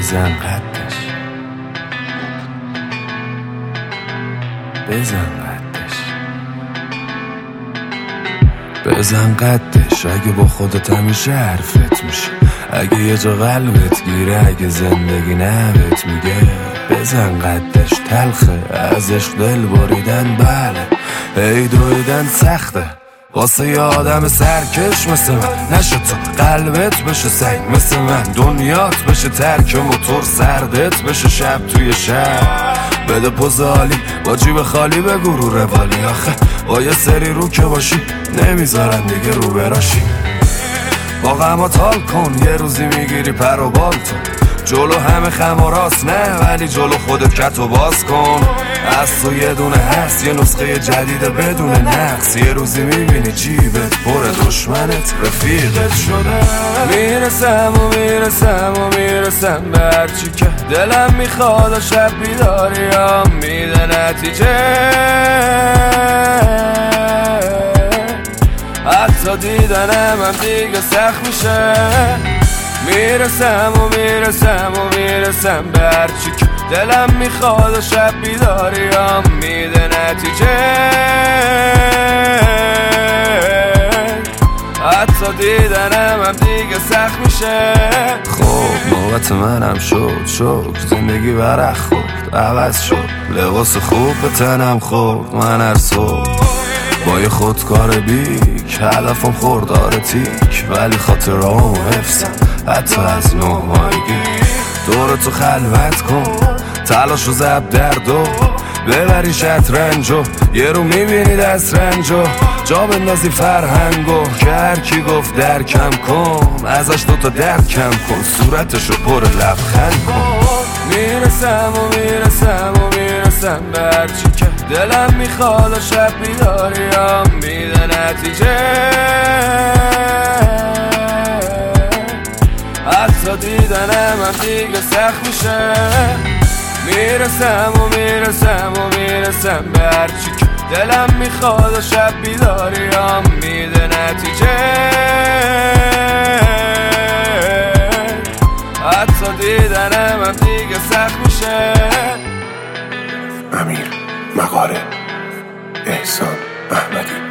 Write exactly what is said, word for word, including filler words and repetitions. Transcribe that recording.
بزن قدش، بزن قدش، بزن قدش. اگه با خودت همیشه حرفت میشه، اگه یه جا قلبت گیره، اگه زندگی نبت میگه بزن قدش. تلخه ازش دل بریدن، بله ای دویدن سخته واسه یه آدم سرکش مثل من. نشه تو قلبت بشه سنگ مثل من، دنیات بشه ترک موتور، سردت بشه شب توی شب. بده پوز عالی با جیب خالی بگو رو روالی، آخه با یه سری رو که باشی نمیذارن دیگه رو براشی. با غمات حال کن، یه روزی میگیری پر و بال تو. جلو همه خم و راست نه، ولی جلو خودت کتو باز کن. از تو یه دونه هست، یه نسخه جدیده بدون نقص. یه روزی میبینی جیبت پر دشمنت رفیقت شده. میرسم و میرسم و میرسم به هرچی که دلم میخواد و شب بیداریم میده نتیجه. حتی دیدنم هم دیگه سخت میشه. میرسم و میرسم و میرسم به هرچی که دلم میخواد و شب بیداریم میده نتیجه. حتی دیدنم هم دیگه سخت میشه. خب نوبت منم شد، شد زندگی برق خورد، عوض شد لباس خوب به تنم خورد. من هر صبح با یه خودکار بیک، هدفم خوردار تیک، ولی خاطرامو حفظم حتی از نه ماهگی. دور تو خلوت کن، تلاش و زب دردو ببری شطرنجو. یه رو میبینی دست رنجو، جا بندازی فرهنگو. که هرکی گفت درکم کن، ازش دوتا درد کم کن، صورتشو پر لبخند کن. میرسم و میرسم و میرسم به هرچی که دلم میخواد و شب بیداریم میده نتیجه. حتی دیدنم هم دیگه سخت میشه. میرسم و میرسم و میرسم به هرچی که دلم میخواد و شب بیداریم میده نتیجه. حتی دیدنم هم دیگه سخت میشه. امیر مقاله، احسان احمدی.